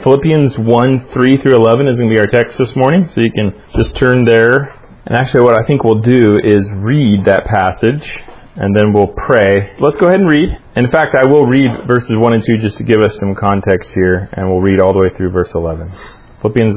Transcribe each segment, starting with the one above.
Philippians 1:3 through 11 is going to be our text this morning, so you can just turn there. And actually what I think we'll do is read that passage, and then we'll pray. Let's go ahead and read. In fact, I will read verses 1 and 2 just to give us some context here, and we'll read all the way through verse 11. Philippians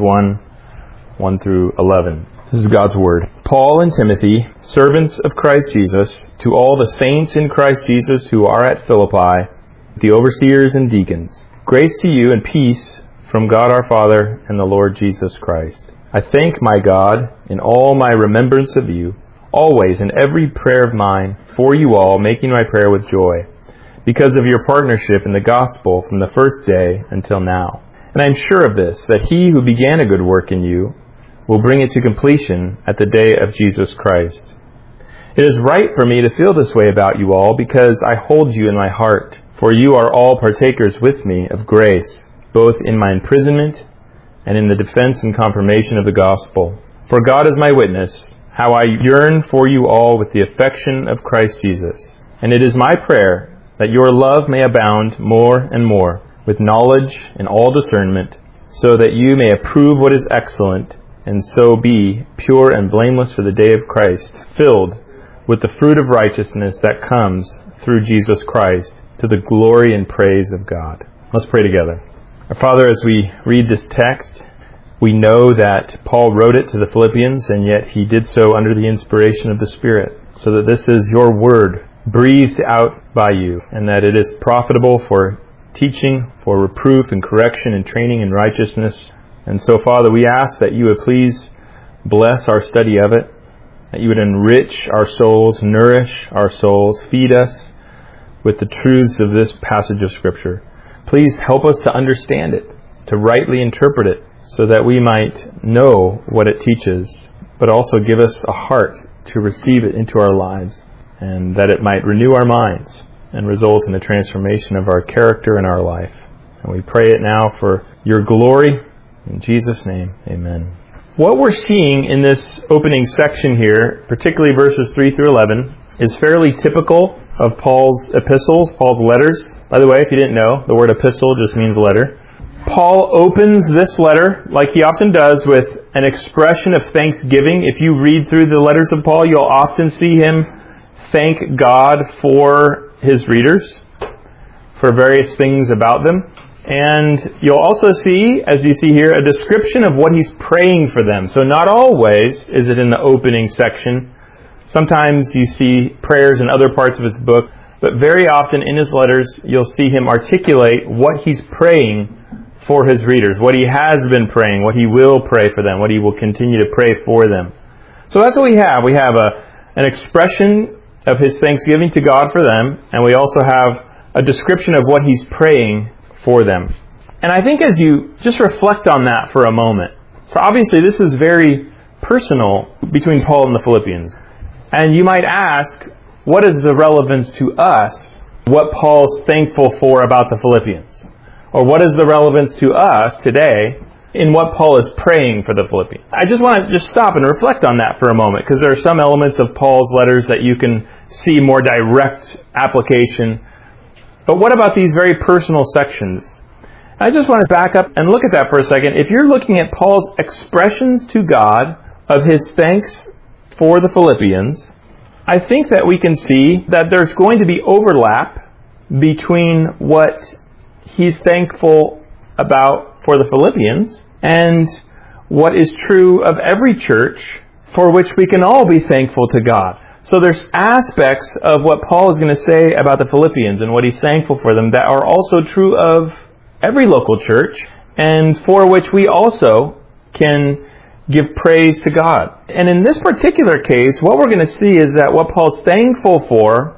1 through 11. This is God's Word. Paul and Timothy, servants of Christ Jesus, to all the saints in Christ Jesus who are at Philippi, the overseers and deacons. Grace to you and peace from God our Father and the Lord Jesus Christ. I thank my God in all my remembrance of you, always in every prayer of mine, for you all, making my prayer with joy, because of your partnership in the gospel from the first day until now. And I am sure of this, that he who began a good work in you will bring it to completion at the day of Jesus Christ. It is right for me to feel this way about you all, because I hold you in my heart. For you are all partakers with me of grace, both in my imprisonment and in the defense and confirmation of the gospel. For God is my witness, how I yearn for you all with the affection of Christ Jesus. And it is my prayer that your love may abound more and more, with knowledge and all discernment, so that you may approve what is excellent, and so be pure and blameless for the day of Christ, filled with the fruit of righteousness that comes through Jesus Christ, to the glory and praise of God. Let's pray together. Our Father, as we read this text, we know that Paul wrote it to the Philippians, and yet he did so under the inspiration of the Spirit, so that this is your word, breathed out by you, and that it is profitable for teaching, for reproof and correction and training in righteousness. And so, Father, we ask that you would please bless our study of it, that you would enrich our souls, nourish our souls, feed us with the truths of this passage of Scripture. Please help us to understand it, to rightly interpret it, so that we might know what it teaches, but also give us a heart to receive it into our lives, and that it might renew our minds and result in the transformation of our character and our life. And we pray it now for your glory. In Jesus' name, amen. What we're seeing in this opening section here, particularly verses 3 through 11, is fairly typical of Paul's epistles, Paul's letters. By the way, if you didn't know, the word epistle just means letter. Paul opens this letter, like he often does, with an expression of thanksgiving. If you read through the letters of Paul, you'll often see him thank God for his readers, for various things about them. And you'll also see, as you see here, a description of what he's praying for them. So not always is it in the opening section. Sometimes you see prayers in other parts of his book, but very often in his letters you'll see him articulate what he's praying for his readers, what he has been praying, what he will pray for them, what he will continue to pray for them. So that's what we have. We have an expression of his thanksgiving to God for them, and we also have a description of what he's praying for them. And I think as you just reflect on that for a moment, so obviously this is very personal between Paul and the Philippians. And you might ask, what is the relevance to us, what Paul's thankful for about the Philippians? Or what is the relevance to us today in what Paul is praying for the Philippians? I just want to just stop and reflect on that for a moment, because there are some elements of Paul's letters that you can see more direct application. But what about these very personal sections? I just want to back up and look at that for a second. If you're looking at Paul's expressions to God of his thanks for the Philippians, I think that we can see that there's going to be overlap between what he's thankful about for the Philippians and what is true of every church for which we can all be thankful to God. So there's aspects of what Paul is going to say about the Philippians and what he's thankful for them that are also true of every local church, and for which we also can give praise to God. And in this particular case, what we're going to see is that what Paul's thankful for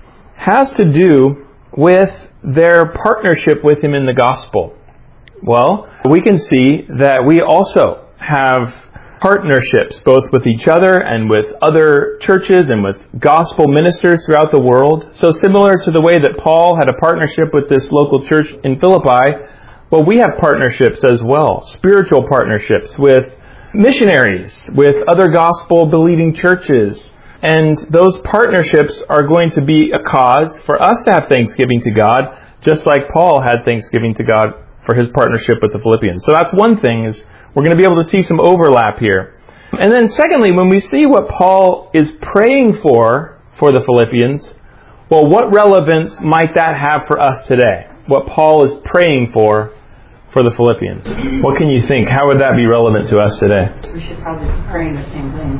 has to do with their partnership with him in the gospel. Well, we can see that we also have partnerships both with each other and with other churches and with gospel ministers throughout the world. So similar to the way that Paul had a partnership with this local church in Philippi, well, we have partnerships as well, spiritual partnerships with missionaries, with other gospel-believing churches. And those partnerships are going to be a cause for us to have thanksgiving to God, just like Paul had thanksgiving to God for his partnership with the Philippians. So that's one thing, is we're going to be able to see some overlap here. And then secondly, when we see what Paul is praying for the Philippians, well, what relevance might that have for us today? What Paul is praying for the Philippians. What can you think? How would that be relevant to us today? We should probably be praying the same things.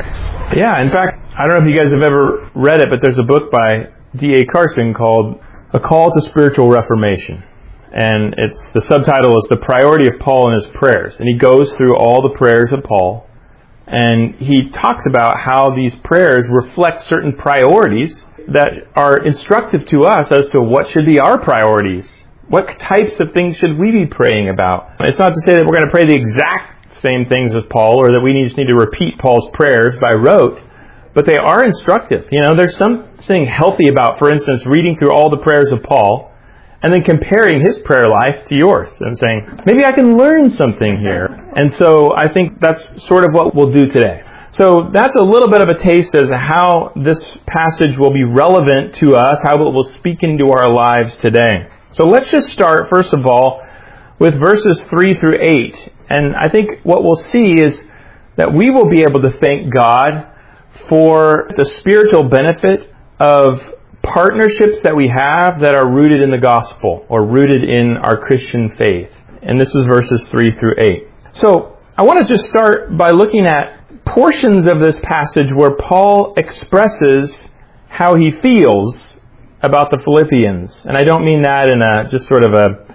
Yeah, in fact, I don't know if you guys have ever read it, but there's a book by D.A. Carson called A Call to Spiritual Reformation. And the subtitle is The Priority of Paul in His Prayers. And he goes through all the prayers of Paul, and he talks about how these prayers reflect certain priorities that are instructive to us as to what should be our priorities. What types of things should we be praying about? It's not to say that we're going to pray the exact same things as Paul, or that we just need to repeat Paul's prayers by rote, but they are instructive. There's something healthy about, for instance, reading through all the prayers of Paul and then comparing his prayer life to yours and saying, maybe I can learn something here. And so I think that's sort of what we'll do today. So that's a little bit of a taste as to how this passage will be relevant to us, how it will speak into our lives today. So let's just start, first of all, with verses 3 through 8. And I think what we'll see is that we will be able to thank God for the spiritual benefit of partnerships that we have that are rooted in the gospel or rooted in our Christian faith. And this is verses 3 through 8. So I want to just start by looking at portions of this passage where Paul expresses how he feels about the Philippians. And I don't mean that in a just sort of a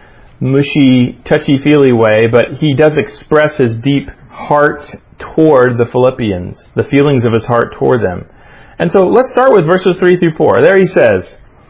mushy, touchy-feely way, but he does express his deep heart toward the Philippians, the feelings of his heart toward them. And so let's start with verses 3 through 4. There he says,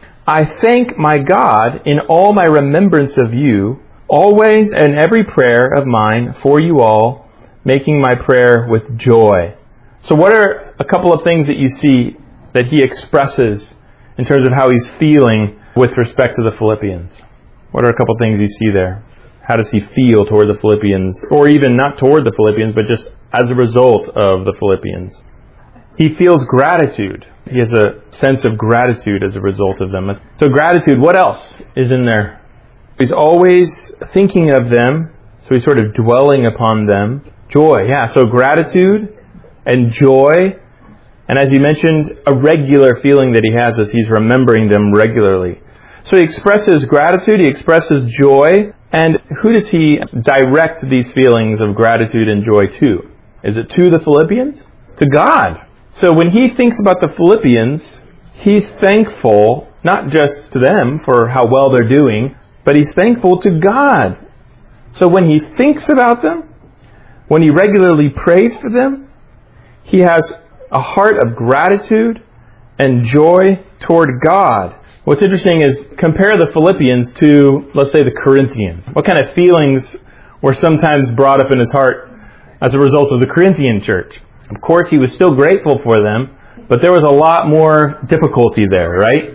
I thank my God in all my remembrance of you, always in every prayer of mine for you all, making my prayer with joy. So what are a couple of things that you see that he expresses in terms of how he's feeling with respect to the Philippians? What are a couple of things you see there? How does he feel toward the Philippians? Or even not toward the Philippians, but just as a result of the Philippians. He feels gratitude. He has a sense of gratitude as a result of them. So gratitude, what else is in there? He's always thinking of them, so he's sort of dwelling upon them. Joy, yeah, so gratitude and joy. And as you mentioned, a regular feeling that he has as he's remembering them regularly. So he expresses gratitude, he expresses joy, and who does he direct these feelings of gratitude and joy to? Is it to the Philippians? To God. So when he thinks about the Philippians, he's thankful, not just to them for how well they're doing, but he's thankful to God. So when he thinks about them, when he regularly prays for them, he has a heart of gratitude and joy toward God. What's interesting is compare the Philippians to, let's say, the Corinthians. What kind of feelings were sometimes brought up in his heart as a result of the Corinthian church? Of course, he was still grateful for them, but there was a lot more difficulty there, right?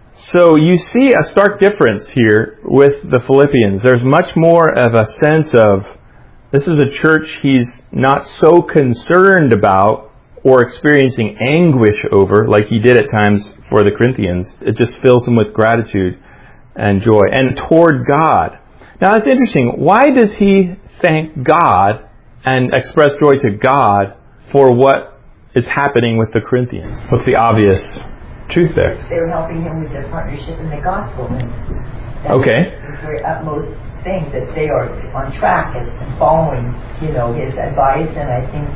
So you see a stark difference here with the Philippians. There's much more of a sense of, this is a church he's not so concerned about or experiencing anguish over like he did at times for the Corinthians. It just fills him with gratitude and joy. And toward God. Now that's interesting. Why does he thank God and express joy to God for what is happening with the Corinthians? What's the obvious truth there? They were helping him with their partnership in the gospel. And that's the very utmost thing, that they are on track and following, his advice, and I think,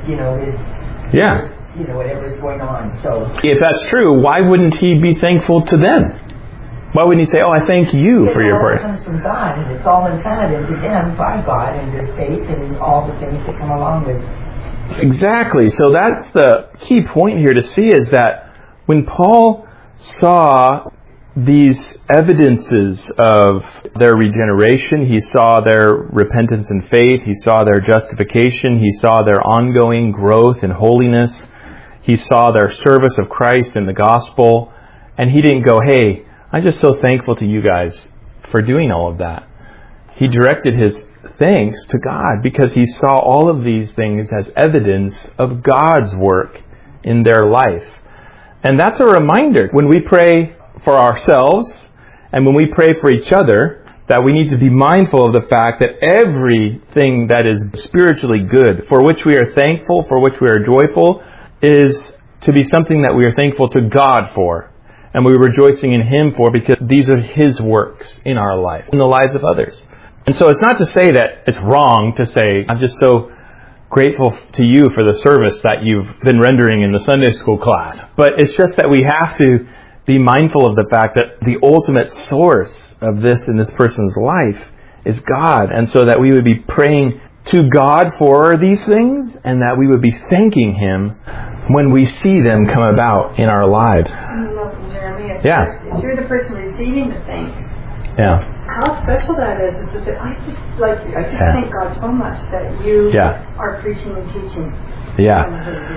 his whatever's going on. So if that's true, why wouldn't he be thankful to them? Why wouldn't he say, I thank you for your prayer? It comes from God, and it's all implanted into them by God and their faith and all the things that come along with it. Exactly. So that's the key point here to see, is that when Paul saw these evidences of their regeneration, he saw their repentance and faith, he saw their justification, he saw their ongoing growth in holiness, he saw their service of Christ in the gospel, and he didn't go, hey, I'm just so thankful to you guys for doing all of that. He directed his thanks to God because he saw all of these things as evidence of God's work in their life. And that's a reminder when we pray for ourselves and when we pray for each other, that we need to be mindful of the fact that everything that is spiritually good, for which we are thankful, for which we are joyful, is to be something that we are thankful to God for. And we're rejoicing in Him for, because these are His works in our life, in the lives of others. And so it's not to say that it's wrong to say, I'm just so grateful to you for the service that you've been rendering in the Sunday school class. But it's just that we have to be mindful of the fact that the ultimate source of this in this person's life is God. And so that we would be praying to God for these things, and that we would be thanking Him when we see them come about in our lives. Jeremy, Yeah. If you're the person receiving the thanks, Yeah. how special that is. It's that I just Yeah. thank God so much that you Yeah. are preaching and teaching. Yeah.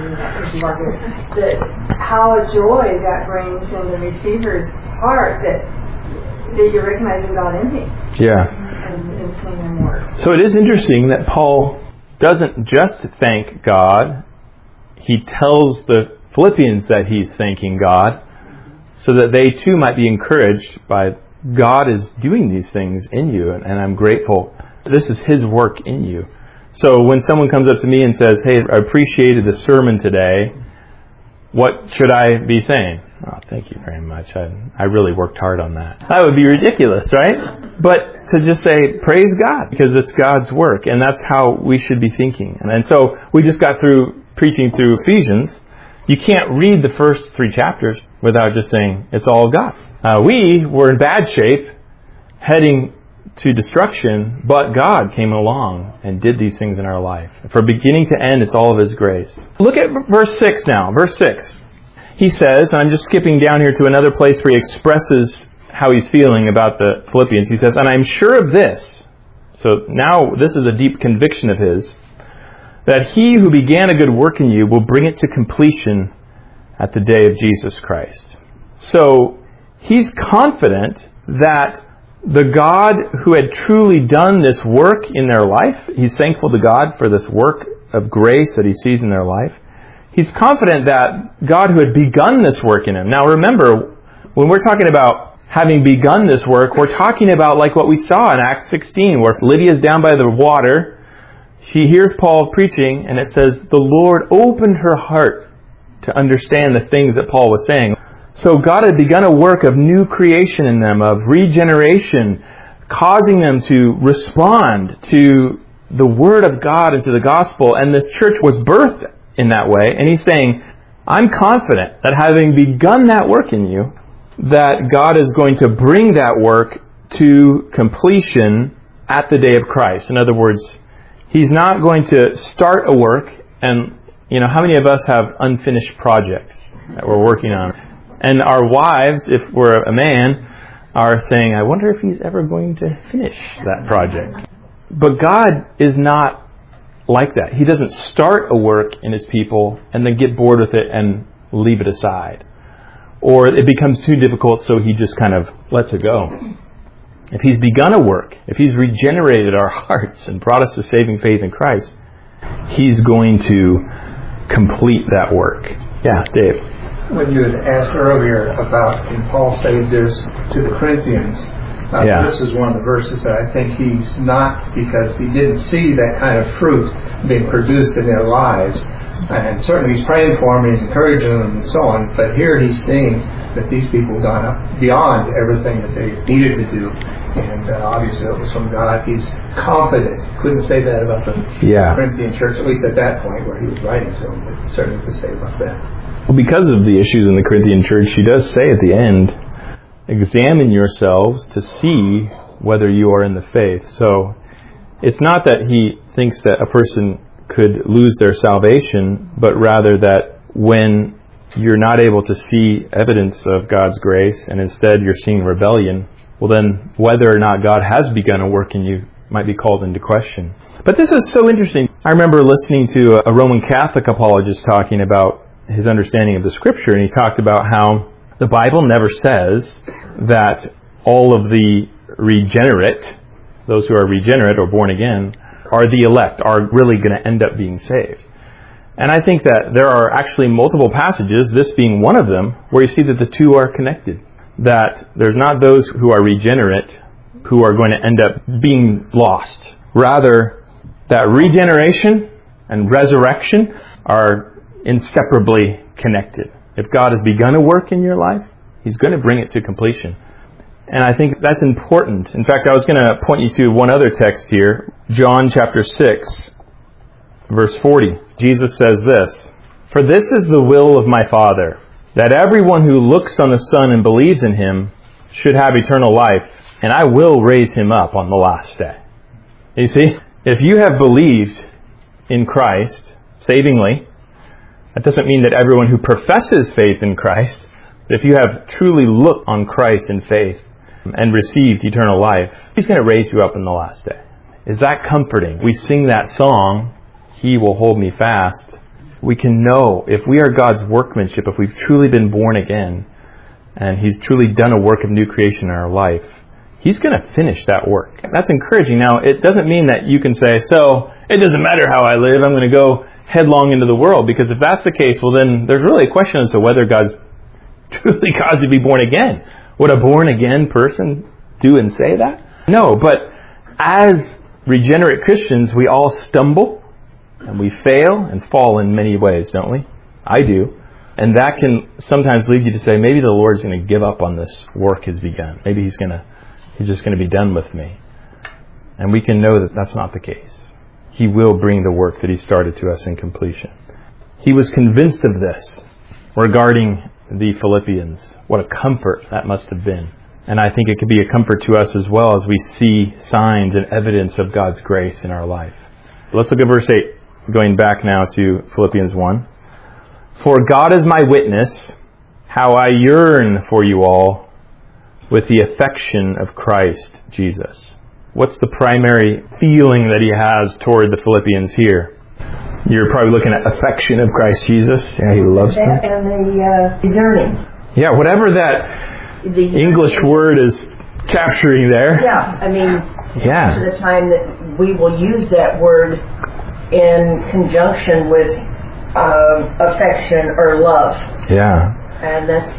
That how a joy that brings in the receiver's heart that you're recognizing God in me. Yeah. And seeing Him work. So it is interesting that Paul doesn't just thank God. He tells the Philippians that he's thanking God, so that they too might be encouraged by God is doing these things in you, and I'm grateful. This is His work in you. So when someone comes up to me and says, hey, I appreciated the sermon today, what should I be saying? Oh, thank you very much. I really worked hard on that. That would be ridiculous, right? But to just say, praise God, because it's God's work, and that's how we should be thinking. And so we just got through preaching through Ephesians. You can't read the first 3 chapters without just saying, it's all God. We were in bad shape, heading to destruction, but God came along and did these things in our life. From beginning to end, it's all of His grace. Look at verse 6 now. Verse 6. He says, and I'm just skipping down here to another place where he expresses how he's feeling about the Philippians. He says, and I'm sure of this. So now this is a deep conviction of his, that He who began a good work in you will bring it to completion at the day of Jesus Christ. So he's confident that the God who had truly done this work in their life, he's thankful to God for this work of grace that he sees in their life. He's confident that God who had begun this work in him. Now remember, when we're talking about having begun this work, we're talking about like what we saw in Acts 16, where Lydia's down by the water. She hears Paul preaching, and it says, the Lord opened her heart to understand the things that Paul was saying. So God had begun a work of new creation in them, of regeneration, causing them to respond to the Word of God and to the gospel. And this church was birthed in that way. And he's saying, I'm confident that having begun that work in you, that God is going to bring that work to completion at the day of Christ. In other words, He's not going to start a work, and how many of us have unfinished projects that we're working on? And our wives, if we're a man, are saying, I wonder if he's ever going to finish that project. But God is not like that. He doesn't start a work in His people and then get bored with it and leave it aside. Or it becomes too difficult, so He just kind of lets it go. If He's begun a work, if He's regenerated our hearts and brought us to saving faith in Christ, He's going to complete that work. Yeah, Dave. When you had asked earlier about, can Paul say this to the Corinthians? This is one of the verses that I think he's not, because he didn't see that kind of fruit being produced in their lives. And certainly he's praying for them, he's encouraging them and so on. But here he's seeing that these people have gone up beyond everything that they needed to do. And obviously it was from God. He's confident. Couldn't say that about the Corinthian church, at least at that point where he was writing to them, but certainly could say about that. Well, because of the issues in the Corinthian church, he does say at the end, examine yourselves to see whether you are in the faith. So it's not that he thinks that a person could lose their salvation, but rather that when you're not able to see evidence of God's grace and instead you're seeing rebellion, well then whether or not God has begun a work in you might be called into question. But this is so interesting. I remember listening to a Roman Catholic apologist talking about his understanding of the Scripture, and he talked about how the Bible never says that all of the regenerate, those who are regenerate or born again, are the elect, are really going to end up being saved. And I think that there are actually multiple passages, this being one of them, where you see that the two are connected. That there's not those who are regenerate who are going to end up being lost. Rather, that regeneration and resurrection are inseparably connected. If God has begun a work in your life, He's going to bring it to completion. And I think that's important. In fact, I was going to point you to one other text here. John chapter 6, verse 40. Jesus says this, "For this is the will of my Father, that everyone who looks on the Son and believes in Him should have eternal life, and I will raise him up on the last day." You see, if you have believed in Christ savingly, that doesn't mean that everyone who professes faith in Christ, if you have truly looked on Christ in faith and received eternal life, He's going to raise you up in the last day. Is that comforting? We sing that song, "He will hold me fast." We can know if we are God's workmanship, if we've truly been born again, and He's truly done a work of new creation in our life, He's going to finish that work. That's encouraging. Now, it doesn't mean that you can say, so it doesn't matter how I live, I'm going to go headlong into the world. Because if that's the case, well then there's really a question as to whether God's truly caused you to be born again. Would a born again person do and say that? No, but as regenerate Christians, we all stumble and we fail and fall in many ways, don't we? I do. And that can sometimes lead you to say, maybe the Lord's going to give up on this work He's begun. Maybe He's just going to be done with me. And we can know that that's not the case. He will bring the work that He started to us in completion. He was convinced of this regarding the Philippians. What a comfort that must have been. And I think it could be a comfort to us as well as we see signs and evidence of God's grace in our life. Let's look at verse 8, going back now to Philippians 1. "For God is my witness, how I yearn for you all with the affection of Christ Jesus." What's the primary feeling that he has toward the Philippians here? You're probably looking at affection of Christ Jesus. Yeah, he loves them. And the yearning. Yeah, whatever that English word is capturing there. Yeah, I mean, yeah. To the time that we will use that word in conjunction with affection or love. Yeah. And that's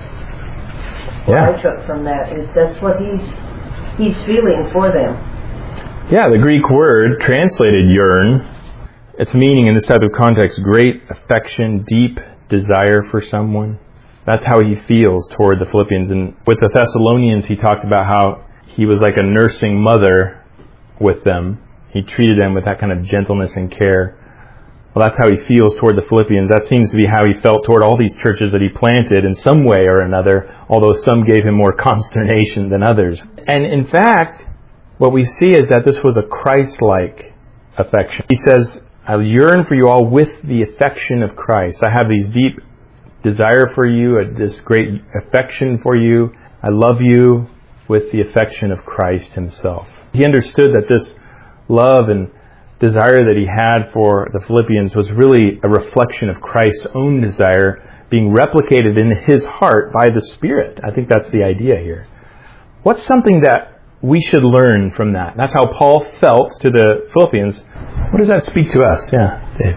what I took from that, is that's what he's feeling for them. Yeah, the Greek word translated yearn, its meaning in this type of context, great affection, deep desire for someone. That's how he feels toward the Philippians. And with the Thessalonians, he talked about how he was like a nursing mother with them. He treated them with that kind of gentleness and care. Well, that's how he feels toward the Philippians. That seems to be how he felt toward all these churches that he planted in some way or another, although some gave him more consternation than others. And in fact, what we see is that this was a Christ-like affection. He says, "I yearn for you all with the affection of Christ." I have these deep desire for you, this great affection for you. I love you with the affection of Christ Himself. He understood that this love and desire that he had for the Philippians was really a reflection of Christ's own desire being replicated in his heart by the Spirit. I think that's the idea here. What's something that we should learn from that? That's how Paul felt to the Philippians. What does that speak to us? Yeah, Dave.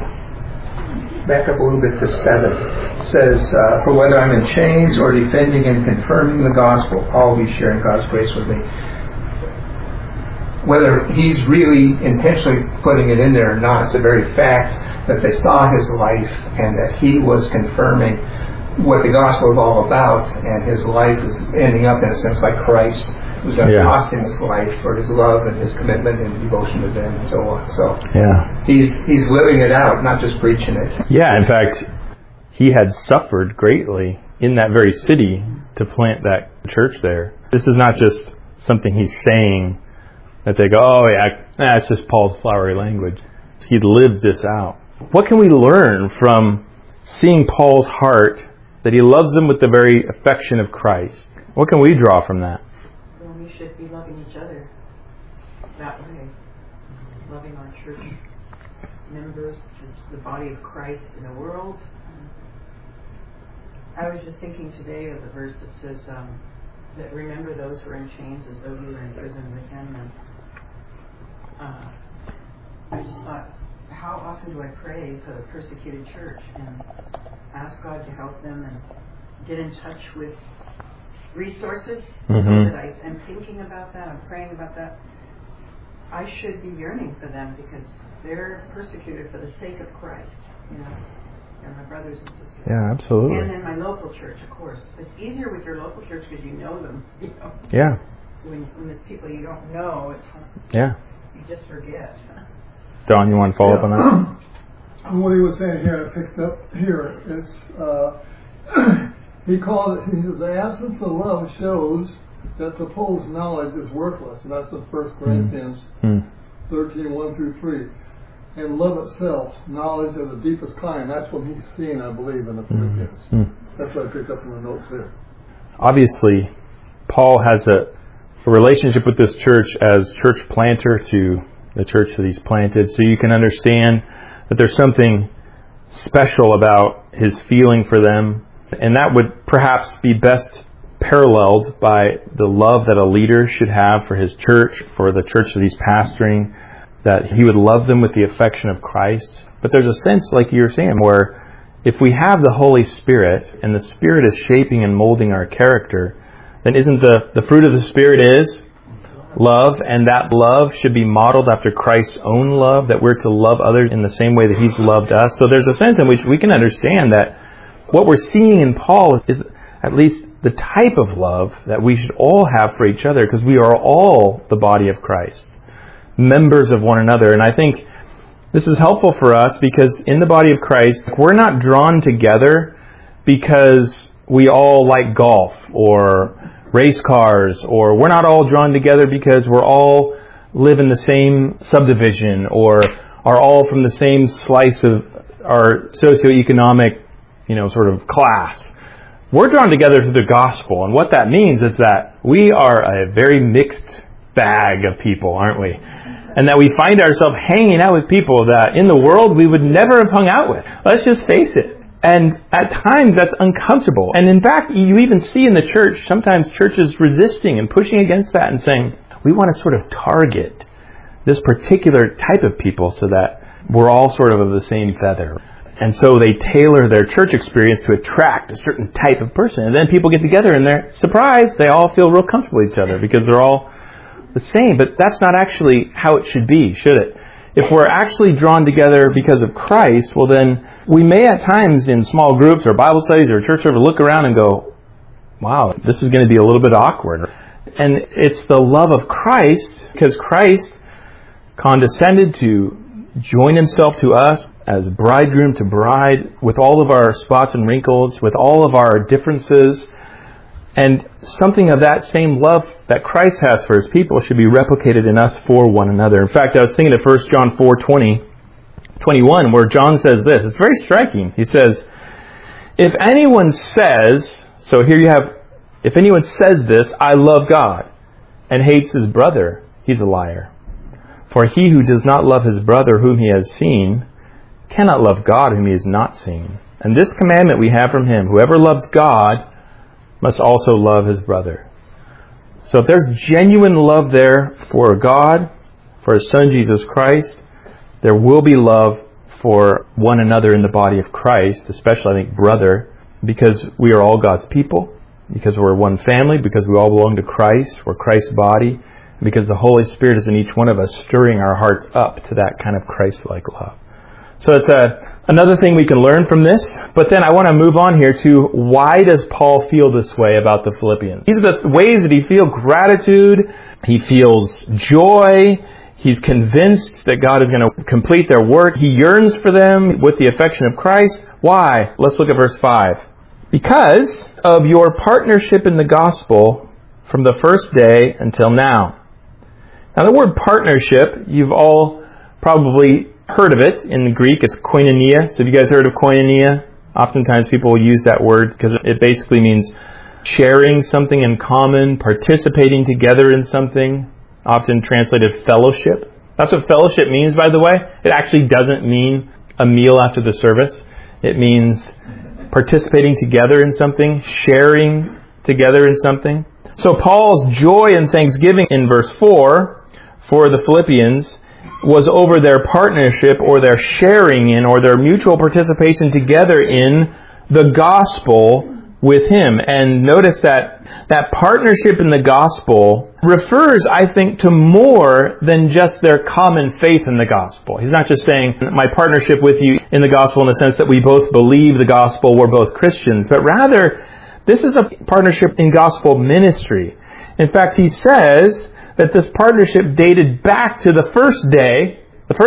Back up a little bit to 7. It says, "For whether I'm in chains or defending and confirming the gospel, all be sharing God's grace with me." Whether he's really intentionally putting it in there or not, the very fact that they saw his life and that he was confirming what the gospel is all about, and his life is ending up in a sense like Christ was going to cost him his life for his love and his commitment and devotion to them and so on. So he's living it out, not just preaching it. Yeah, in fact, he had suffered greatly in that very city to plant that church there. This is not just something he's saying that they go, oh yeah, it's just Paul's flowery language. He lived this out. What can we learn from seeing Paul's heart, that he loves them with the very affection of Christ? What can we draw from that? Well, we should be loving each other that way. Loving our church members, the body of Christ in the world. I was just thinking today of the verse that says that remember those who are in chains as though you were in prison with him. And I just thought, how often do I pray for the persecuted church and ask God to help them and get in touch with resources, Mm-hmm. so that I'm thinking about that, I'm praying about that. I should be yearning for them because they're persecuted for the sake of Christ, and my brothers and sisters. Yeah, absolutely. And then my local church, of course. It's easier with your local church because you know them. Yeah. When there's people you don't know, Yeah. you just forget. Don, you want to follow up on that? What he was saying here, I picked up here, is he says, the absence of love shows that supposed knowledge is worthless. And that's in 1 Corinthians 13, 1 through 3. And love itself, knowledge of the deepest kind. That's what he's seen, I believe, in the Philippians. That's what I picked up in the notes there. Obviously, Paul has a relationship with this church as church planter to the church that he's planted. So you can understand that there's something special about his feeling for them. And that would perhaps be best paralleled by the love that a leader should have for his church, for the church that he's pastoring, that he would love them with the affection of Christ. But there's a sense, like you were saying, where if we have the Holy Spirit, and the Spirit is shaping and molding our character, then isn't the fruit of the Spirit is love, and that love should be modeled after Christ's own love, that we're to love others in the same way that He's loved us. So there's a sense in which we can understand that what we're seeing in Paul is at least the type of love that we should all have for each other, because we are all the body of Christ, members of one another. And I think this is helpful for us because in the body of Christ, we're not drawn together because we all like golf or race cars, or we're not all drawn together because we're all live in the same subdivision or are all from the same slice of our socioeconomic, sort of class. We're drawn together through the gospel, and what that means is that we are a very mixed bag of people, aren't we? And that we find ourselves hanging out with people that in the world we would never have hung out with. Let's just face it. And at times that's uncomfortable. And in fact, you even see in the church, sometimes churches resisting and pushing against that and saying, we want to sort of target this particular type of people so that we're all sort of the same feather. And so they tailor their church experience to attract a certain type of person. And then people get together and they're surprised. They all feel real comfortable with each other because they're all the same. But that's not actually how it should be, should it? If we're actually drawn together because of Christ, well then we may at times in small groups or Bible studies or church service look around and go, wow, this is going to be a little bit awkward. And it's the love of Christ, because Christ condescended to join Himself to us as bridegroom to bride, with all of our spots and wrinkles, with all of our differences. And something of that same love that Christ has for His people should be replicated in us for one another. In fact, I was thinking of 1 John 4:20-21, where John says this. It's very striking. He says, if anyone says, so here you have, if anyone says this, I love God, and hates his brother, he's a liar. For he who does not love his brother whom he has seen cannot love God whom he has not seen. And this commandment we have from Him, whoever loves God must also love his brother. So if there's genuine love there for God, for His Son Jesus Christ, there will be love for one another in the body of Christ, especially, I think, brother, because we are all God's people, because we're one family, because we all belong to Christ, we're Christ's body, because the Holy Spirit is in each one of us, stirring our hearts up to that kind of Christ-like love. So it's another thing we can learn from this. But then I want to move on here to, why does Paul feel this way about the Philippians? These are the ways that he feels gratitude, he feels joy, he's convinced that God is going to complete their work, he yearns for them with the affection of Christ. Why? Let's look at verse 5. Because of your partnership in the gospel from the first day until now. Now the word partnership, you've all probably heard of it. In the Greek, it's koinonia. So have you guys heard of koinonia? Oftentimes people will use that word because it basically means sharing something in common, participating together in something, often translated fellowship. That's what fellowship means, by the way. It actually doesn't mean a meal after the service. It means participating together in something, sharing together in something. So Paul's joy and thanksgiving in verse 4 for the Philippians was over their partnership or their sharing in or their mutual participation together in the gospel with him. And notice that partnership in the gospel refers, I think, to more than just their common faith in the gospel. He's not just saying, my partnership with you in the gospel in the sense that we both believe the gospel, we're both Christians, but rather, this is a partnership in gospel ministry. In fact, he says that this partnership dated back to the first day,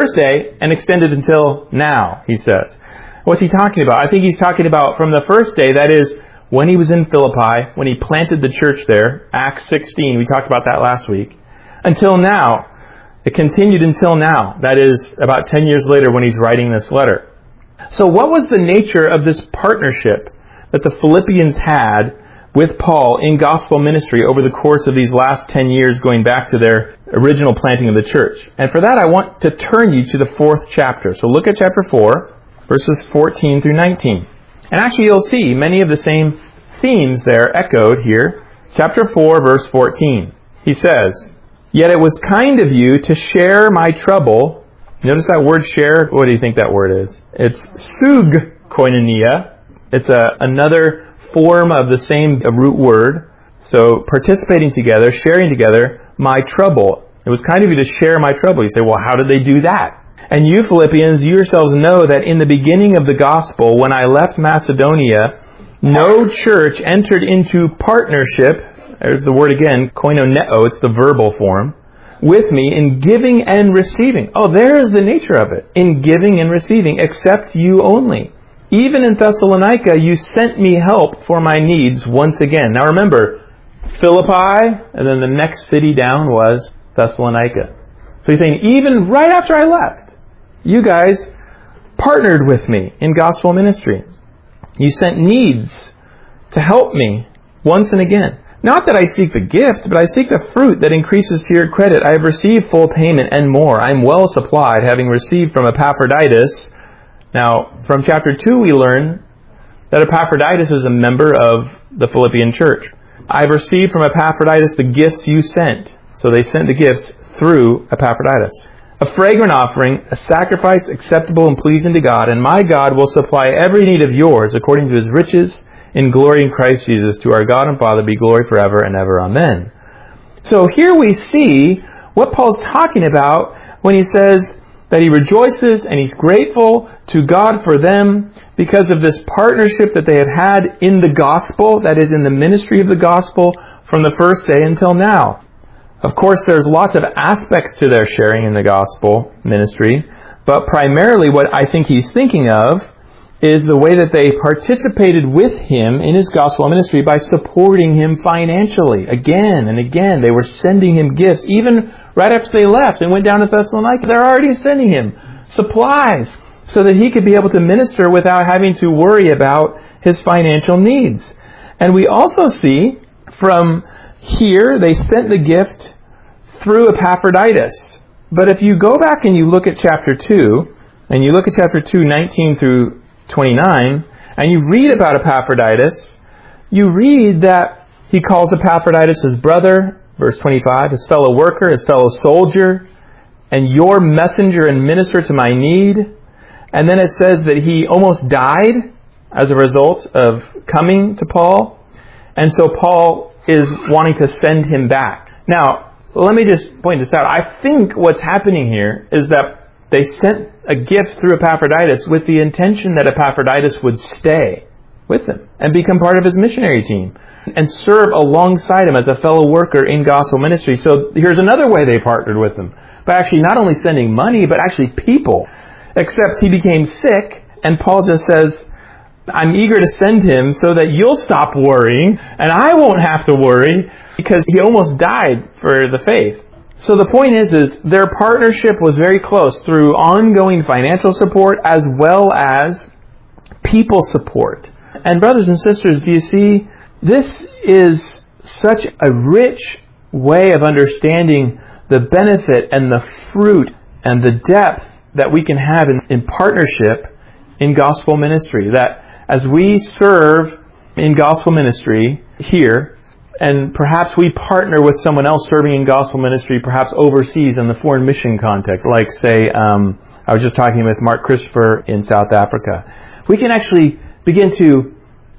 and extended until now, he says. What's he talking about? I think he's talking about from the first day, that is, when he was in Philippi, when he planted the church there, Acts 16, we talked about that last week, until now. It continued until now. That is, about 10 years later when he's writing this letter. So what was the nature of this partnership that the Philippians had with Paul in gospel ministry over the course of these last 10 years, going back to their original planting of the church? And for that, I want to turn you to the 4th chapter. So look at chapter 4, verses 14 through 19. And actually, you'll see many of the same themes there echoed here. Chapter 4, verse 14. He says, "Yet it was kind of you to share my trouble." Notice that word share. What do you think that word is? It's sug koinonia. It's another form of the same root word. So participating together, sharing together, my trouble. It was kind of you to share my trouble. You say, well, how did they do that? And you Philippians, you yourselves know that in the beginning of the gospel, when I left Macedonia, no church entered into partnership, there's the word again, koinoneo, it's the verbal form, with me in giving and receiving. Oh, there is the nature of it. In giving and receiving, except you only. Even in Thessalonica, you sent me help for my needs once again. Now remember, Philippi, and then the next city down was Thessalonica. So he's saying, even right after I left, you guys partnered with me in gospel ministry. You sent needs to help me once and again. Not that I seek the gift, but I seek the fruit that increases to your credit. I have received full payment and more. I am well supplied, having received from Epaphroditus. Now, from chapter 2 we learn that Epaphroditus is a member of the Philippian church. I have received from Epaphroditus the gifts you sent. So they sent the gifts through Epaphroditus. A fragrant offering, a sacrifice acceptable and pleasing to God, and my God will supply every need of yours according to His riches in glory in Christ Jesus. To our God and Father be glory forever and ever. Amen. So here we see what Paul's talking about when he says that he rejoices and he's grateful to God for them because of this partnership that they have had in the gospel, that is, in the ministry of the gospel from the first day until now. Of course, there's lots of aspects to their sharing in the gospel ministry, but primarily what I think he's thinking of is the way that they participated with him in his gospel ministry by supporting him financially. Again and again, they were sending him gifts. Even right after they left and went down to Thessalonica, they're already sending him supplies so that he could be able to minister without having to worry about his financial needs. And we also see from here, they sent the gift through Epaphroditus. But if you go back and you look at chapter 2, and you look at chapter 2, 19 through 29, and you read about Epaphroditus, you read that he calls Epaphroditus his brother, verse 25, his fellow worker, his fellow soldier, and your messenger and minister to my need. And then it says that he almost died as a result of coming to Paul. And so Paul is wanting to send him back. Now, let me just point this out. I think what's happening here is that they sent a gift through Epaphroditus with the intention that Epaphroditus would stay with them and become part of his missionary team and serve alongside him as a fellow worker in gospel ministry. So here's another way they partnered with him, by actually not only sending money, but actually people. Except he became sick, and Paul just says, I'm eager to send him so that you'll stop worrying and I won't have to worry, because he almost died for the faith. So the point is their partnership was very close through ongoing financial support as well as people support. And brothers and sisters, do you see, this is such a rich way of understanding the benefit and the fruit and the depth that we can have in partnership in gospel ministry. That as we serve in gospel ministry here, and perhaps we partner with someone else serving in gospel ministry, perhaps overseas in the foreign mission context, like say, I was just talking with Mark Christopher in South Africa. We can actually begin to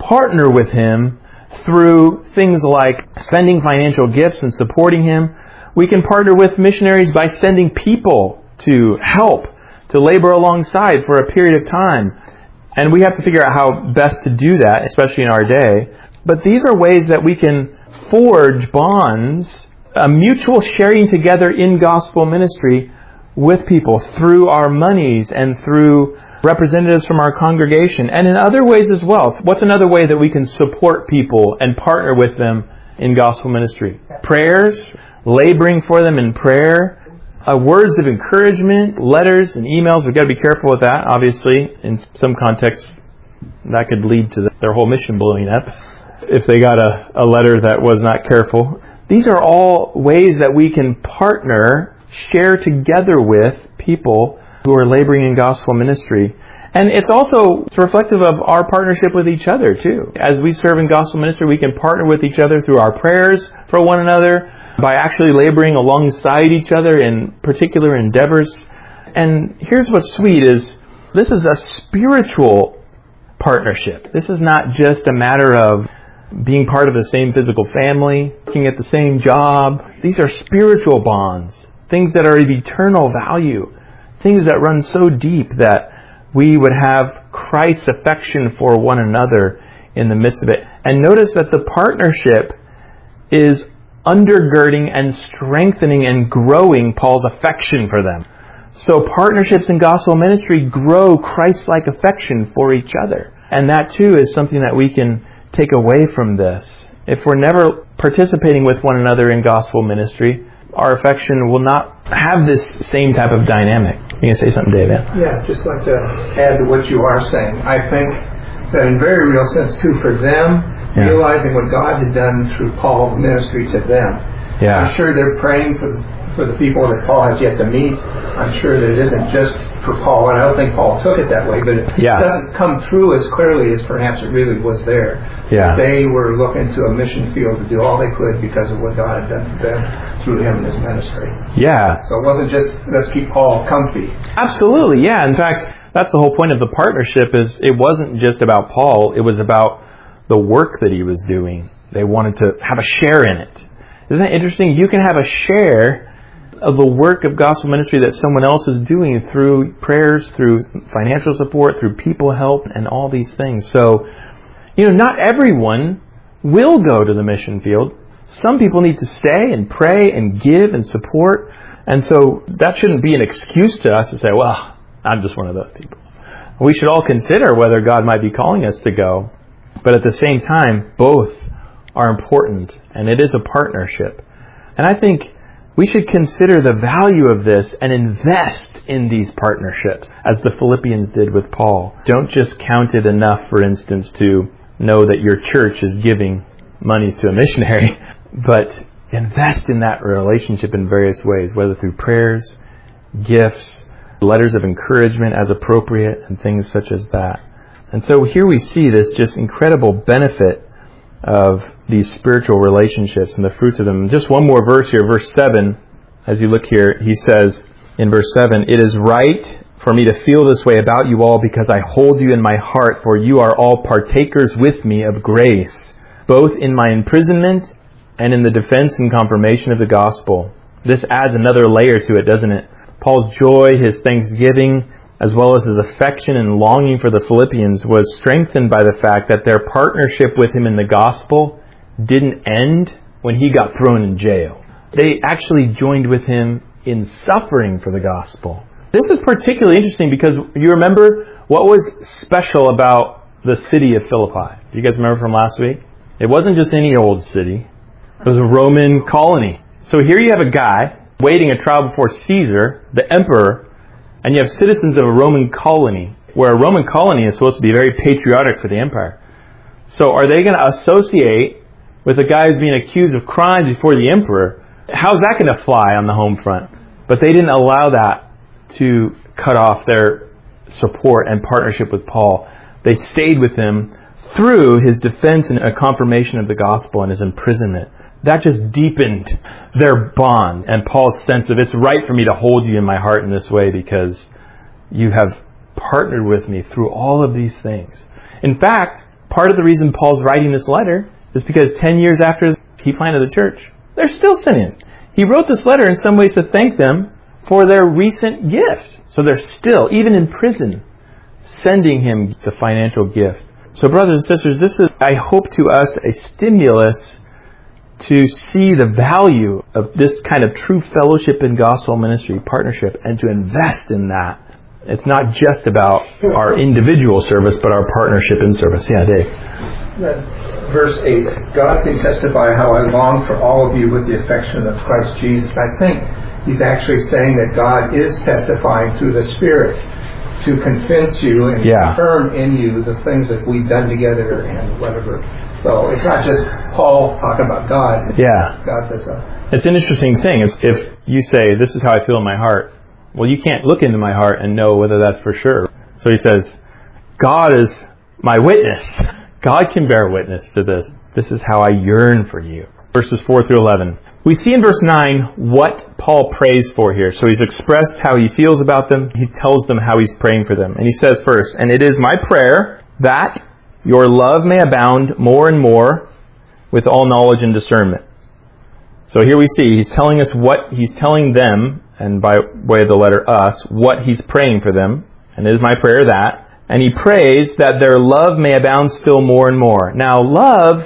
partner with him through things like sending financial gifts and supporting him. We can partner with missionaries by sending people to help, to labor alongside for a period of time. And we have to figure out how best to do that, especially in our day. But these are ways that we can forge bonds, a mutual sharing together in gospel ministry with people through our monies and through representatives from our congregation, and in other ways as well. What's another way that we can support people and partner with them in gospel ministry? Prayers, laboring for them in prayer, words of encouragement, letters and emails. We've got to be careful with that, obviously. In some contexts, that could lead to their whole mission blowing up if they got a letter that was not careful. These are all ways that we can partner, share together with people who are laboring in gospel ministry. And it's reflective of our partnership with each other, too. As we serve in gospel ministry, we can partner with each other through our prayers for one another, by actually laboring alongside each other in particular endeavors. And here's what's sweet is this is a spiritual partnership. This is not just a matter of being part of the same physical family, working at the same job. These are spiritual bonds, things that are of eternal value, things that run so deep that we would have Christ's affection for one another in the midst of it. And notice that the partnership is undergirding and strengthening and growing Paul's affection for them. So partnerships in gospel ministry grow Christ-like affection for each other. And that too is something that we can take away from this. If we're never participating with one another in gospel ministry, our affection will not have this same type of dynamic. You can say something, David? Yeah, just like to add to what you are saying. I think that in very real sense too for them, realizing what God had done through Paul's ministry to them. Yeah. I'm sure they're praying for the people that Paul has yet to meet. I'm sure that it isn't just for Paul, and I don't think Paul took it that way, but it doesn't come through as clearly as perhaps it really was there. Yeah. They were looking to a mission field to do all they could because of what God had done for them through him and his ministry. Yeah. So it wasn't just, let's keep Paul comfy. Absolutely, yeah. In fact, that's the whole point of the partnership is it wasn't just about Paul, it was about the work that he was doing. They wanted to have a share in it. Isn't that interesting? You can have a share of the work of gospel ministry that someone else is doing through prayers, through financial support, through people help, and all these things. So, not everyone will go to the mission field. Some people need to stay and pray and give and support. And so that shouldn't be an excuse to us to say, well, I'm just one of those people. We should all consider whether God might be calling us to go. But at the same time, both are important, and it is a partnership. And I think we should consider the value of this and invest in these partnerships, as the Philippians did with Paul. Don't just count it enough, for instance, to know that your church is giving monies to a missionary, but invest in that relationship in various ways, whether through prayers, gifts, letters of encouragement as appropriate, and things such as that. And so here we see this just incredible benefit of these spiritual relationships and the fruits of them. Just one more verse here, verse 7. As you look here, he says in verse 7, "It is right for me to feel this way about you all because I hold you in my heart, for you are all partakers with me of grace, both in my imprisonment and in the defense and confirmation of the gospel." This adds another layer to it, doesn't it? Paul's joy, his thanksgiving, as well as his affection and longing for the Philippians was strengthened by the fact that their partnership with him in the gospel didn't end when he got thrown in jail. They actually joined with him in suffering for the gospel. This is particularly interesting because you remember what was special about the city of Philippi. Do you guys remember from last week? It wasn't just any old city. It was a Roman colony. So here you have a guy waiting a trial before Caesar, the emperor, and you have citizens of a Roman colony, where a Roman colony is supposed to be very patriotic for the empire. So are they going to associate with a guy who's being accused of crimes before the emperor? How's that going to fly on the home front? But they didn't allow that to cut off their support and partnership with Paul. They stayed with him through his defense and a confirmation of the gospel and his imprisonment. That just deepened their bond and Paul's sense of it's right for me to hold you in my heart in this way because you have partnered with me through all of these things. In fact, part of the reason Paul's writing this letter is because 10 years after he planted the church, they're still sinning. He wrote this letter in some ways to thank them for their recent gift. So they're still, even in prison, sending him the financial gift. So brothers and sisters, this is, I hope, to us a stimulus to see the value of this kind of true fellowship in gospel ministry partnership and to invest in that. It's not just about our individual service, but our partnership in service. Yeah, Dave. Verse 8, God can testify how I long for all of you with the affection of Christ Jesus. I think he's actually saying that God is testifying through the Spirit to convince you and confirm in you the things that we've done together and whatever. So it's not just Paul talking about God. Yeah. God says so. It's an interesting thing. If you say, this is how I feel in my heart, well, you can't look into my heart and know whether that's for sure. So he says, God is my witness. God can bear witness to this. This is how I yearn for you. Verses 4 through 11. We see in verse 9 what Paul prays for here. So he's expressed how he feels about them. He tells them how he's praying for them. And he says first, and it is my prayer that your love may abound more and more with all knowledge and discernment. So here we see he's telling us what he's telling them, and by way of the letter us, what he's praying for them. And it is my prayer that. And he prays that their love may abound still more and more. Now love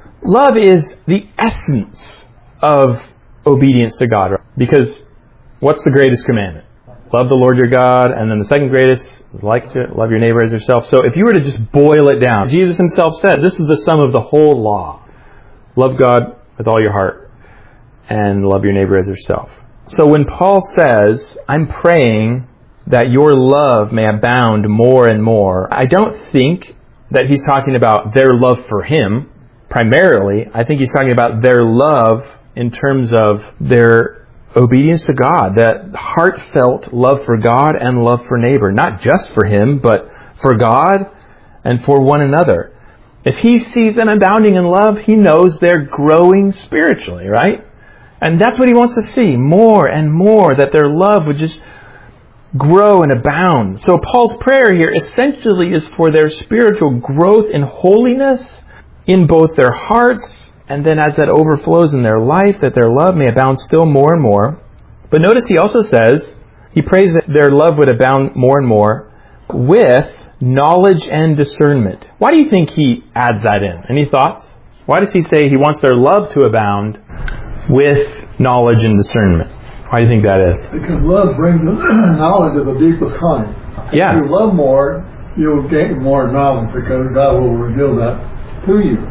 is the essence of obedience to God. Because what's the greatest commandment? Love the Lord your God. And then the second greatest is like to love your neighbor as yourself. So if you were to just boil it down, Jesus himself said, this is the sum of the whole law. Love God with all your heart and love your neighbor as yourself. So when Paul says, I'm praying that your love may abound more and more, I don't think that he's talking about their love for him primarily. I think he's talking about their love in terms of their obedience to God, that heartfelt love for God and love for neighbor, not just for him, but for God and for one another. If he sees them abounding in love, he knows they're growing spiritually, right? And that's what he wants to see, more and more, that their love would just grow and abound. So Paul's prayer here essentially is for their spiritual growth in holiness in both their hearts, and then as that overflows in their life, that their love may abound still more and more. But notice he also says, he prays that their love would abound more and more with knowledge and discernment. Why do you think he adds that in? Any thoughts? Why does he say he wants their love to abound with knowledge and discernment? Why do you think that is? Because love brings knowledge of the deepest kind. Yeah. If you love more, you'll gain more knowledge because God will reveal that to you.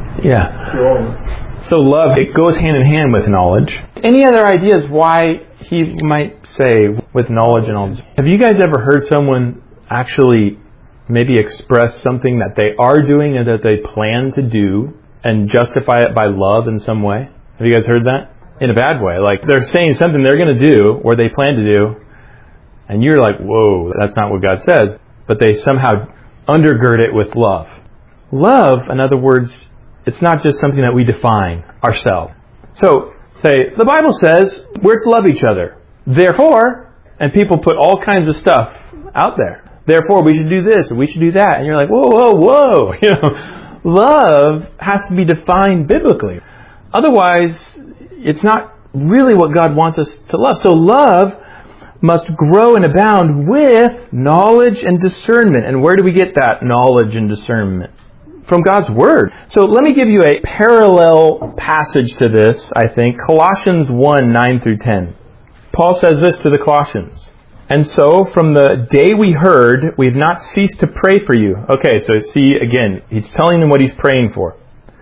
Yeah. So love, it goes hand in hand with knowledge. Any other ideas why he might say with knowledge and all? Have you guys ever heard someone actually maybe express something that they are doing and that they plan to do and justify it by love in some way? Have you guys heard that? In a bad way. Like they're saying something they're going to do or they plan to do, and you're like, whoa, that's not what God says. But they somehow undergird it with love. Love, in other words, it's not just something that we define ourselves. So, say, the Bible says we're to love each other. Therefore, and people put all kinds of stuff out there. Therefore, we should do this or we should do that. And you're like, whoa. You know, love has to be defined biblically. Otherwise, it's not really what God wants us to love. So love must grow and abound with knowledge and discernment. And where do we get that knowledge and discernment? From God's Word. So let me give you a parallel passage to this, I think. Colossians 1, 9 through 10. Paul says this to the Colossians. And so, from the day we heard, we have not ceased to pray for you. Okay, so see, again, he's telling them what he's praying for.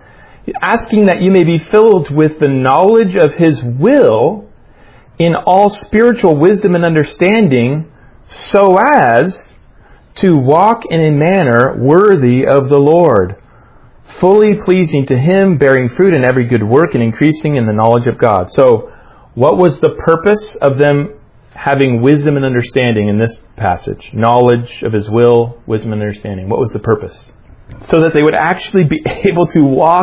Asking that you may be filled with the knowledge of His will in all spiritual wisdom and understanding, so as to walk in a manner worthy of the Lord, fully pleasing to Him, bearing fruit in every good work and increasing in the knowledge of God. So, what was the purpose of them having wisdom and understanding in this passage? Knowledge of His will, wisdom and understanding. What was the purpose? So that they would actually be able to walk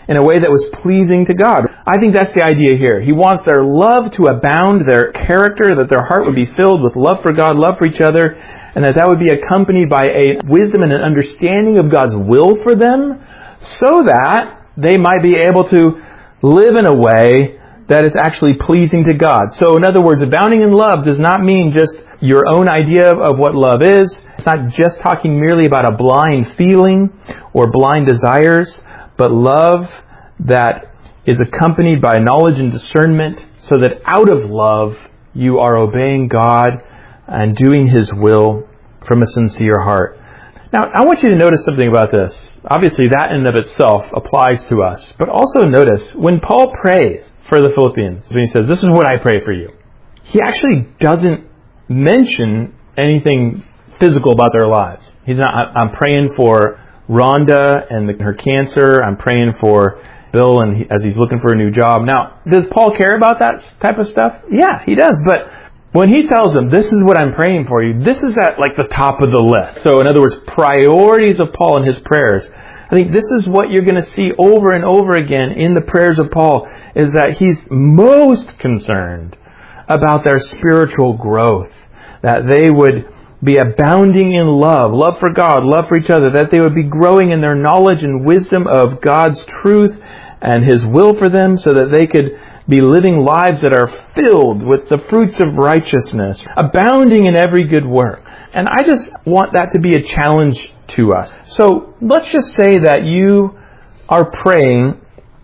in a way that was pleasing to God. I think that's the idea here. He wants their love to abound, their character, that their heart would be filled with love for God, love for each other, and that would be accompanied by a wisdom and an understanding of God's will for them, so that they might be able to live in a way that is actually pleasing to God. So in other words, abounding in love does not mean just your own idea of what love is. It's not just talking merely about a blind feeling or blind desires, but love that is accompanied by knowledge and discernment, so that out of love you are obeying God and doing His will from a sincere heart. Now, I want you to notice something about this. Obviously, that in and of itself applies to us. But also notice, when Paul prays for the Philippians, when he says, "This is what I pray for you," he actually doesn't mention anything physical about their lives. He's not, I'm praying for Rhonda and her cancer. I'm praying for Bill and as he's looking for a new job. Now, does Paul care about that type of stuff? Yeah, he does. But when he tells them, "This is what I'm praying for you," this is at like the top of the list. So in other words, priorities of Paul and his prayers. I think this is what you're going to see over and over again in the prayers of Paul, is that he's most concerned about their spiritual growth, that they would be abounding in love for God, love for each other, that they would be growing in their knowledge and wisdom of God's truth and His will for them, so that they could be living lives that are filled with the fruits of righteousness, abounding in every good work. And I just want that to be a challenge to us. So let's just say that you are praying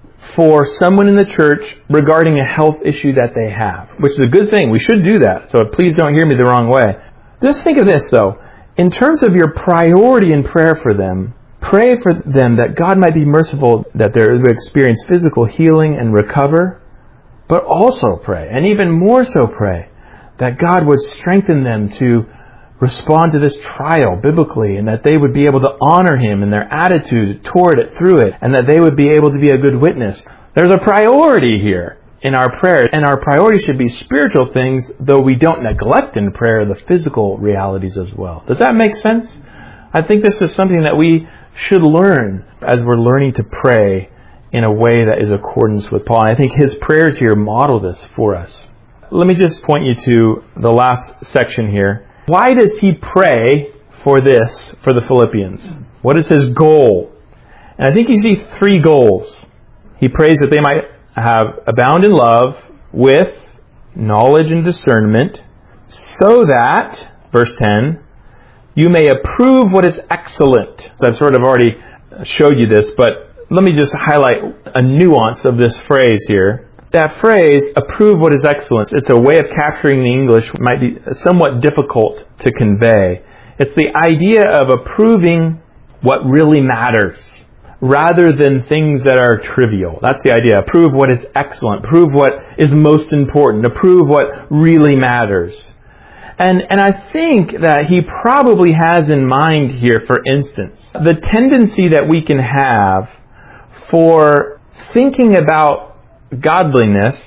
for someone in the church regarding a health issue that they have, which is a good thing. We should do that. So please don't hear me the wrong way. Just think of this, though. In terms of your priority in prayer for them, pray for them that God might be merciful, that they would experience physical healing and recover. But also pray, and even more so pray, that God would strengthen them to respond to this trial biblically, and that they would be able to honor Him in their attitude toward it, through it, and that they would be able to be a good witness. There's a priority here in our prayer, and our priority should be spiritual things, though we don't neglect in prayer the physical realities as well. Does that make sense? I think this is something that we should learn as we're learning to pray in a way that is accordance with Paul. And I think his prayers here model this for us. Let me just point you to the last section here. Why does he pray for this, for the Philippians? What is his goal? And I think you see three goals. He prays that they might abound in love with knowledge and discernment, so that, verse 10, you may approve what is excellent. So I've sort of already showed you this, but let me just highlight a nuance of this phrase here. That phrase, approve what is excellent, it's a way of capturing the English, might be somewhat difficult to convey. It's the idea of approving what really matters, rather than things that are trivial. That's the idea. Approve what is excellent. Approve what is most important. Approve what really matters. And I think that he probably has in mind here, for instance, the tendency that we can have for thinking about godliness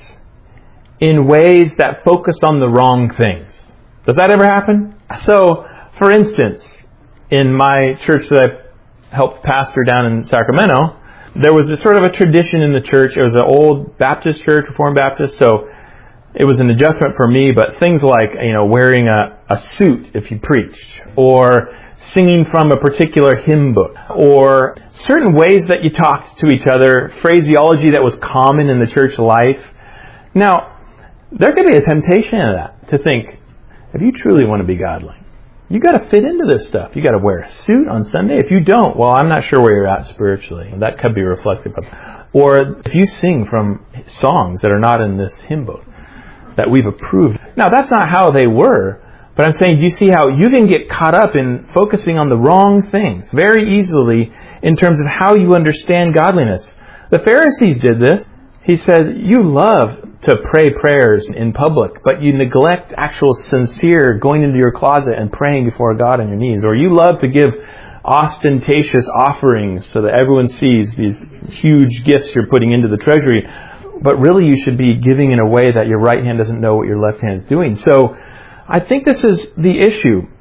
in ways that focus on the wrong things. Does that ever happen? So, for instance, in my church that I helped pastor down in Sacramento, there was a sort of a tradition in the church. It was an old Baptist church, Reformed Baptist, so it was an adjustment for me, but things like, wearing a suit if you preached, or singing from a particular hymn book, or certain ways that you talked to each other, phraseology that was common in the church life. Now, there could be a temptation in that, to think, if you truly want to be godly, you got to fit into this stuff. You got to wear a suit on Sunday. If you don't, well, I'm not sure where you're at spiritually. That could be reflective of. Or if you sing from songs that are not in this hymn book that we've approved. Now, that's not how they were. But I'm saying, do you see how you can get caught up in focusing on the wrong things very easily in terms of how you understand godliness? The Pharisees did this. He said, you love to pray prayers in public, but you neglect actual sincere going into your closet and praying before God on your knees. Or you love to give ostentatious offerings so that everyone sees these huge gifts you're putting into the treasury. But really you should be giving in a way that your right hand doesn't know what your left hand is doing. So I think this is the issue.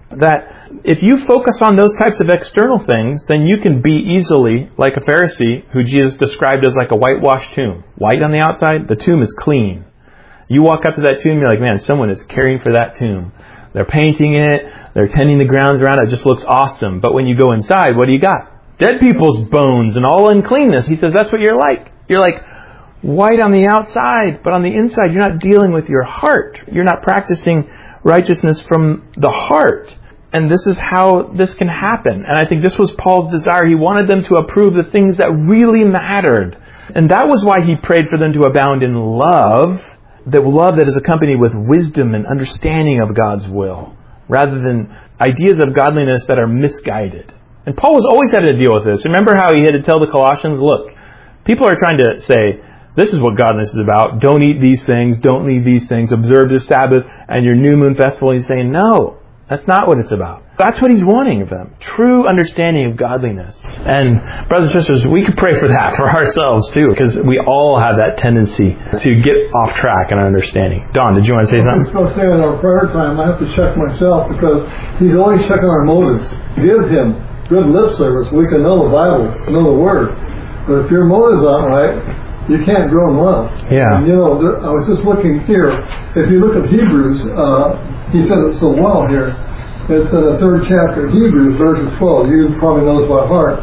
that if you focus on those types of external things, then you can be easily like a Pharisee who Jesus described as like a whitewashed tomb. White on the outside, the tomb is clean. You walk up to that tomb, you're like, man, someone is caring for that tomb. They're painting it, they're tending the grounds around it, it just looks awesome. But when you go inside, what do you got? Dead people's bones and all uncleanness. He says that's what you're like. You're like white on the outside, but on the inside you're not dealing with your heart. You're not practicing righteousness from the heart. And this is how this can happen. And I think this was Paul's desire. He wanted them to approve the things that really mattered. And that was why he prayed for them to abound in love that is accompanied with wisdom and understanding of God's will, rather than ideas of godliness that are misguided. And Paul was always having to deal with this. Remember how he had to tell the Colossians, look, people are trying to say, this is what godliness is about. Don't eat these things. Don't leave these things. Observe the Sabbath and your new moon festival. He's saying, no, that's not what it's about. That's what he's wanting of them. True understanding of godliness. And brothers and sisters, we could pray for that for ourselves too, because we all have that tendency to get off track in our understanding. Don, did you want to say something? I was going to say in our prayer time, I have to check myself, because he's always checking our motives. Give him good lip service. We can know the Bible, know the Word. But if your motives aren't right, you can't grow in love. Yeah. And, I was just looking here. If you look at Hebrews, he said it so well here. It's in the 3rd chapter of Hebrews, verses 12. You probably know it by heart.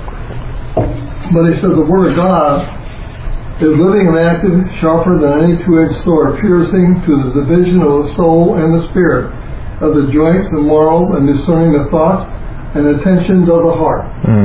But he says the Word of God is living and active, sharper than any two-edged sword, piercing to the division of the soul and the spirit, of the joints and marrows, and discerning the thoughts and intentions of the heart.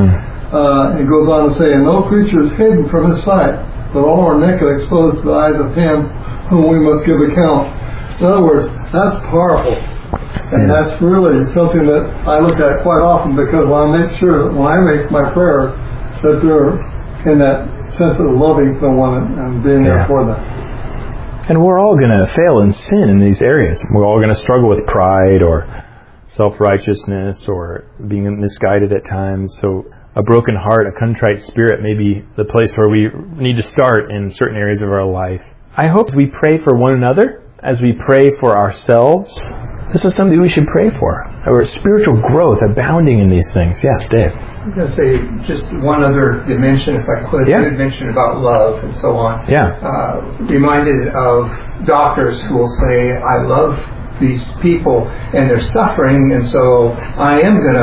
It goes on to say, and no creature is hidden from his sight, but all are naked, exposed to the eyes of him whom we must give account. In other words, that's powerful. And that's really something that I look at quite often, because I make sure that when I make my prayers that they're in that sense of loving someone and being there for them. And we're all going to fail and sin in these areas. We're all going to struggle with pride or self-righteousness or being misguided at times. So a broken heart, a contrite spirit may be the place where we need to start in certain areas of our life. I hope as we pray for one another, as we pray for ourselves, this is something we should pray for. Our spiritual growth, abounding in these things. Yes, Dave. I'm going to say just one other dimension, if I could. Yeah. You had mentioned about love and so on. Yeah. Reminded of doctors who will say, I love these people and they're suffering, and so I am going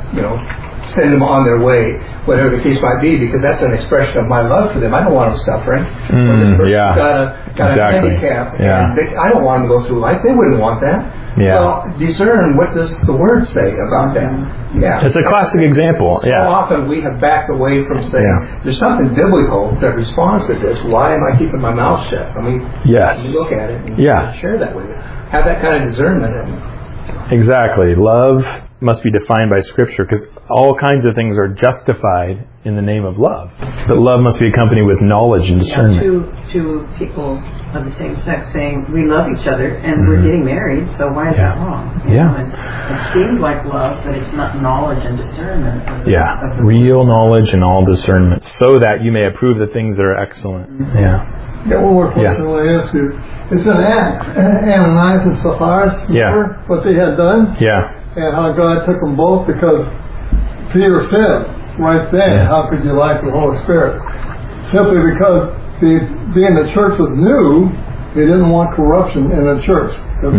to, send them on their way, whatever the case might be, because that's an expression of my love for them. I don't want them suffering. This person's got a handicap, and I don't want them to go through life. They wouldn't want that. Yeah. Well, discern what does the Word say about that. Yeah. It's a classic example. So often we have backed away from saying, there's something biblical that responds to this. Why am I keeping my mouth shut? I mean, you look at it and share that with you. Have that kind of discernment. Exactly. Love must be defined by Scripture, because all kinds of things are justified in the name of love. But love must be accompanied with knowledge and discernment. Two people of the same sex saying we love each other and we're getting married, so why is that wrong? And it seems like love, but it's not knowledge and discernment. Of the real knowledge and all discernment, so that you may approve the things that are excellent. One more question I want to ask you. It's in Acts, Ananias and Sapphira, remember what they had done? And how God took them both, because Peter said right then, how could you lack the Holy Spirit? Simply because being the church was new, they didn't want corruption in the church.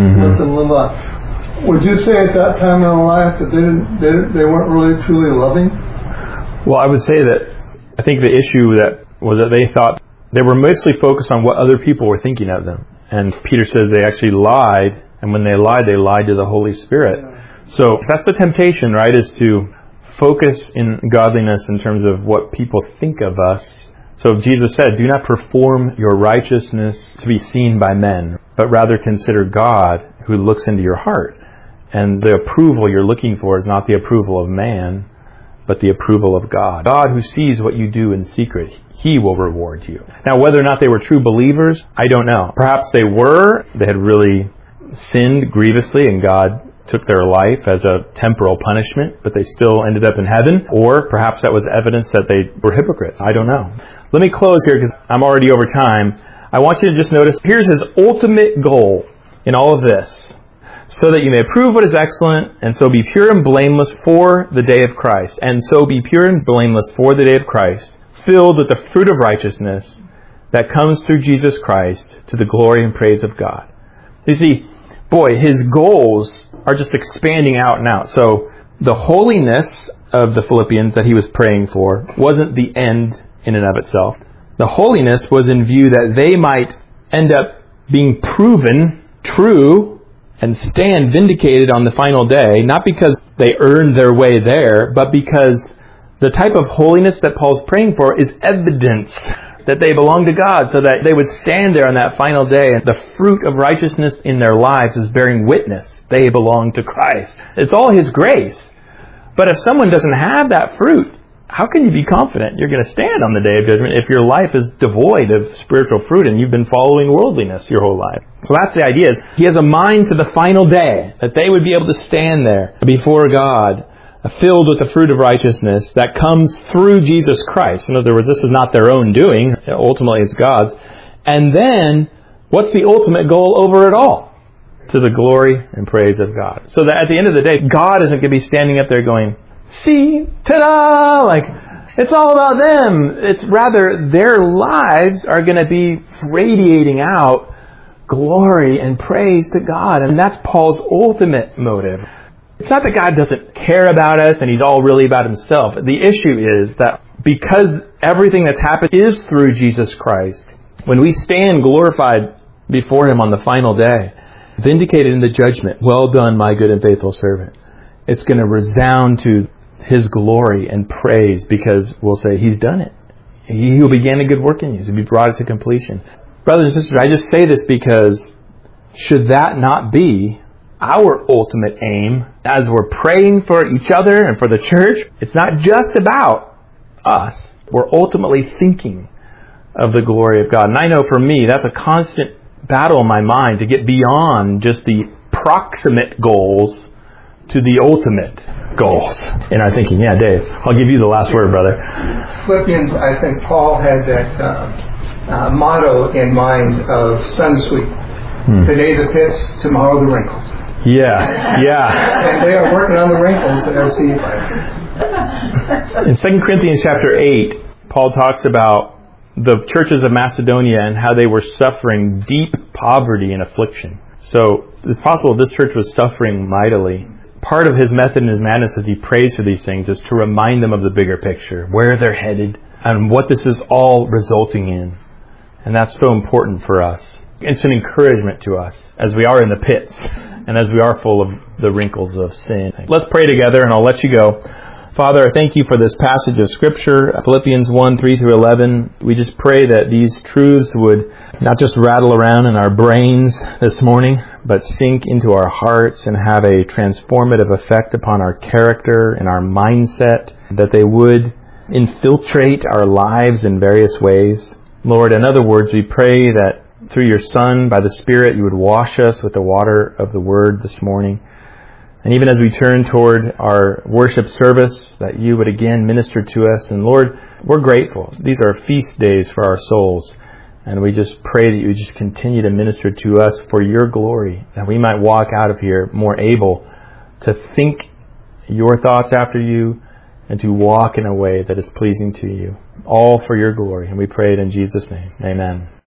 Would you say at that time in their life that they weren't really truly loving? Well, I would say that I think the issue that was that they thought they were mostly focused on what other people were thinking of them. And Peter says they actually lied, and when they lied to the Holy Spirit. So that's the temptation, right, is to focus in godliness in terms of what people think of us. So Jesus said, do not perform your righteousness to be seen by men, but rather consider God who looks into your heart. And the approval you're looking for is not the approval of man, but the approval of God. God who sees what you do in secret, He will reward you. Now, whether or not they were true believers, I don't know. Perhaps they were. They had really sinned grievously, and God took their life as a temporal punishment, but they still ended up in heaven. Or perhaps that was evidence that they were hypocrites. I don't know. Let me close here because I'm already over time. I want you to just notice, here's his ultimate goal in all of this. so that you may approve what is excellent, and so be pure and blameless for the day of Christ. And so be pure and blameless for the day of Christ, filled with the fruit of righteousness that comes through Jesus Christ to the glory and praise of God. You see, boy, his goals are just expanding out and out. So the holiness of the Philippians that he was praying for wasn't the end in and of itself. The holiness was in view that they might end up being proven true and stand vindicated on the final day, not because they earned their way there, but because the type of holiness that Paul's praying for is evidence that they belong to God, so that they would stand there on that final day, and the fruit of righteousness in their lives is bearing witness they belong to Christ. It's all his grace. But if someone doesn't have that fruit, how can you be confident you're going to stand on the day of judgment if your life is devoid of spiritual fruit and you've been following worldliness your whole life? So that's the idea. Is he has a mind to the final day, that they would be able to stand there before God, filled with the fruit of righteousness that comes through Jesus Christ. In other words, this is not their own doing. Ultimately, it's God's. And then, what's the ultimate goal over it all? To the glory and praise of God. So that at the end of the day, God isn't going to be standing up there going, see, ta-da! Like, it's all about them. It's rather their lives are going to be radiating out glory and praise to God. And that's Paul's ultimate motive. It's not that God doesn't care about us and he's all really about himself. The issue is that because everything that's happened is through Jesus Christ, when we stand glorified before him on the final day, vindicated in the judgment, well done, my good and faithful servant, it's going to resound to his glory and praise, because we'll say he's done it. He who began a good work in you will be brought it to completion. Brothers and sisters, I just say this because should that not be our ultimate aim as we're praying for each other and for the church? It's not just about us. We're ultimately thinking of the glory of God. And I know for me, that's a constant battle in my mind to get beyond just the proximate goals to the ultimate goals in our thinking. Yeah, Dave, I'll give you the last word, brother. Philippians, I think Paul had that motto in mind of Sunsweet. Today the pits, tomorrow the wrinkles. Yeah. And they are working on the wrinkles as he... In 2 Corinthians chapter 8, Paul talks about the churches of Macedonia and how they were suffering deep poverty and affliction. So it's possible this church was suffering mightily. Part of his method and his madness as he prays for these things is to remind them of the bigger picture, where they're headed, and what this is all resulting in. And that's so important for us. It's an encouragement to us as we are in the pits and as we are full of the wrinkles of sin. Let's pray together and I'll let you go. Father, I thank you for this passage of Scripture, Philippians 1, 3 through 11. We just pray that these truths would not just rattle around in our brains this morning, but sink into our hearts and have a transformative effect upon our character and our mindset, that they would infiltrate our lives in various ways. Lord, in other words, we pray that through your Son, by the Spirit, you would wash us with the water of the Word this morning. And even as we turn toward our worship service, that you would again minister to us. And Lord, we're grateful. These are feast days for our souls. And we just pray that you would just continue to minister to us for your glory, that we might walk out of here more able to think your thoughts after you and to walk in a way that is pleasing to you. All for your glory. And we pray it in Jesus' name. Amen.